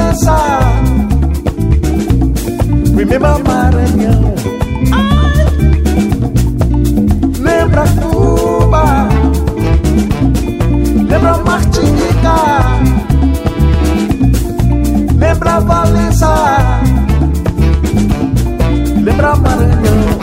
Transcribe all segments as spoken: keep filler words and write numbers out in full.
Valença, remember Maranhão, lembra Cuba, lembra Martinica, lembra Valença, lembra Maranhão.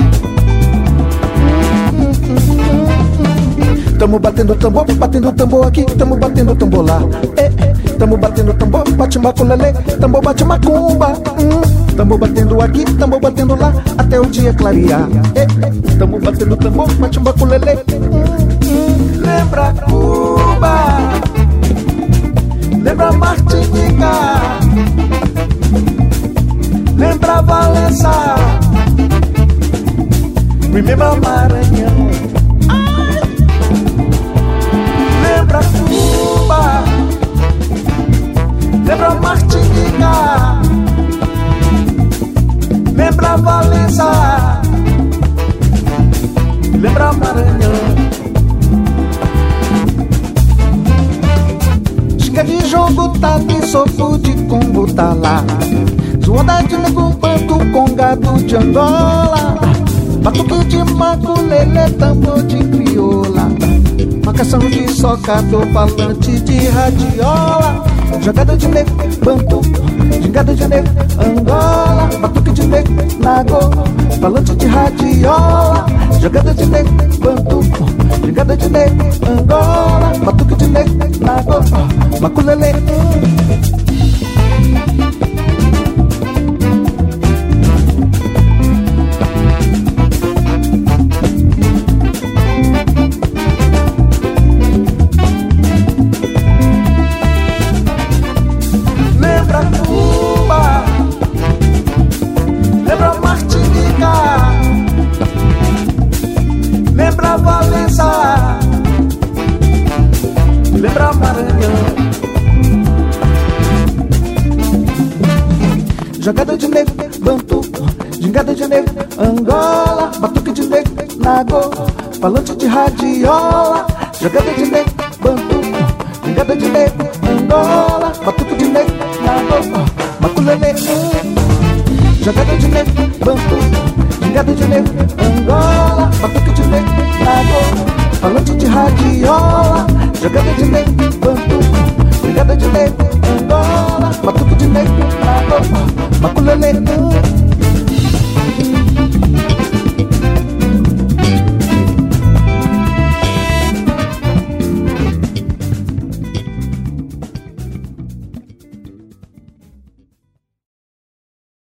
Tamo batendo tambor, batendo tambor aqui, tamo batendo tambor lá. Eh, eh. Tamo batendo tambor, bate maculelê, tambor bate macumba. Hum. Tamo batendo aqui, tamo batendo lá, até o dia clarear. Eh, eh. Tamo batendo tambor, bate maculelê. Hum, hum. Lembra Cuba, lembra Martinica, lembra Valença, remember Maranhão. Lembra Cuba, lembra Martinica, lembra Valença, lembra Maranhão. Xinga de jogo tá de sofro de Congo tá lá, zoada de nego banto com gado de Angola, batuque de maculelê, tambor de crioula, marcação de socador, falante de radiola, jogada de nego, bantu, gingada de nego, Angola, batuque de nego, nago, falante de radiola, jogada de nego, bantu, gingada de nego, Angola, batuque de nego, nago, maculelê. Lembra Maranhão, jogada de nego, bantu, gingada de nego, Angola, batuque de nego, nago, falante de radiola, jogada de nego, bantu, gingada de nego, Angola, batuque de nego, nago, maculelê, jogada de nego, bantu, gingada de nego, Angola, batuque de nego, nago, falante de radiola, jogada de nego, bantu, jingada de nego,